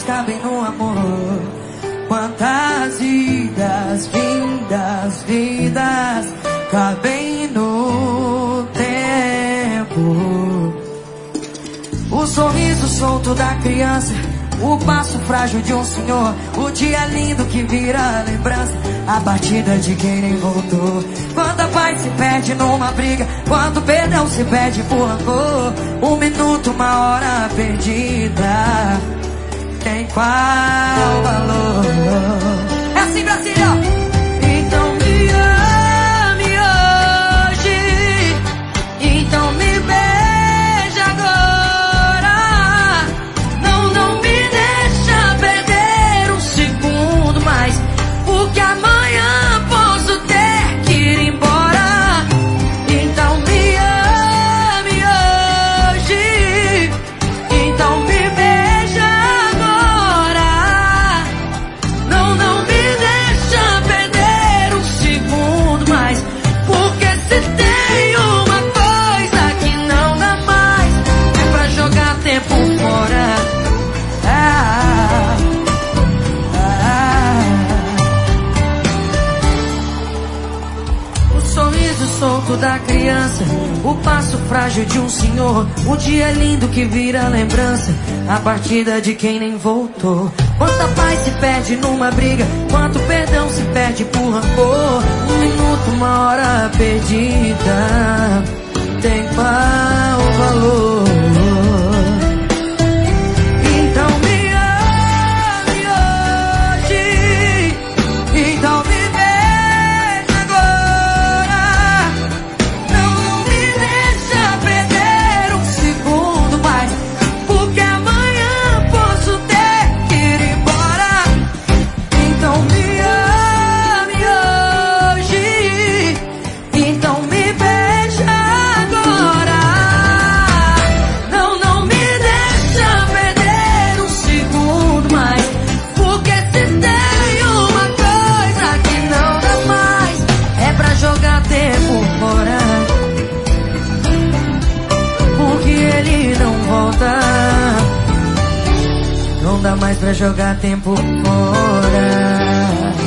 sonhos cabem no amor. Quantas vidas, vindas, vidas cabem no tempo. O sorriso solto da criança, o passo frágil de um senhor, o dia lindo que vira lembrança, a batida de quem nem voltou. Quando a paz se perde numa briga, quando o perdão se perde por rancor, um minuto, uma hora perdida, tem qual valor? É assim, Brasília! Então me ame hoje, então me beija agora. Não me deixa perder um segundo mais, porque amanhã posso ter que ir embora. Então me ame hoje, então me beija agora. Não me deixa perder um segundo mais, porque se tem uma coisa que não dá mais, é pra jogar tempo fora. O sorriso solto da criança, o passo frágil de um senhor, o dia lindo que vira lembrança, a partida de quem nem voltou. Quanta paz se perde numa briga, quanto perdão se perde por rancor, um minuto, uma hora perdida, tem qual valor? Então me ame hoje, então me beija agora. Não me deixa perder um segundo mais, porque amanhã posso ter que ir embora. Então me ame hoje, então me beija agora. Não me deixa perder um segundo mais, porque se tem uma coisa que não dá mais, é pra jogar tempo fora, porque ele não volta. Não dá mais pra jogar tempo fora.